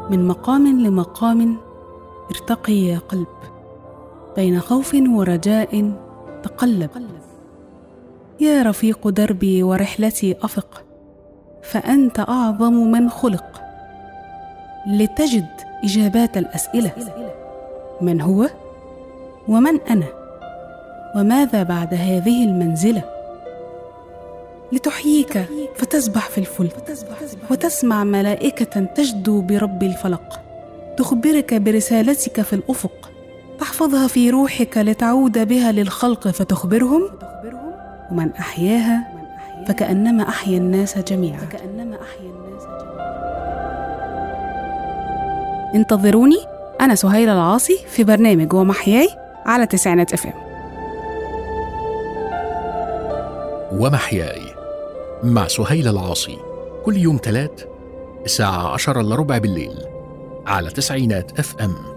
من مقام لمقام ارتقي يا قلب، بين خوف ورجاء تقلب. يا رفيق دربي ورحلتي أفق، فأنت أعظم من خلق، لتجد إجابات الأسئلة: من هو؟ ومن أنا؟ وماذا بعد هذه المنزلة؟ لتحييك فتسبح في الفلك، وتسمع ملائكة تجدو برب الفلق، تخبرك برسالتك في الأفق، تحفظها في روحك لتعود بها للخلق فتخبرهم. ومن أحياها فكأنما أحيا الناس جميعا. انتظروني، أنا سهيلة العاصي في برنامج ومحياي على 90 FM. ومحياي مع سهيلة العاصي كل يوم 3 الساعة 10:15 بالليل على 90 FM.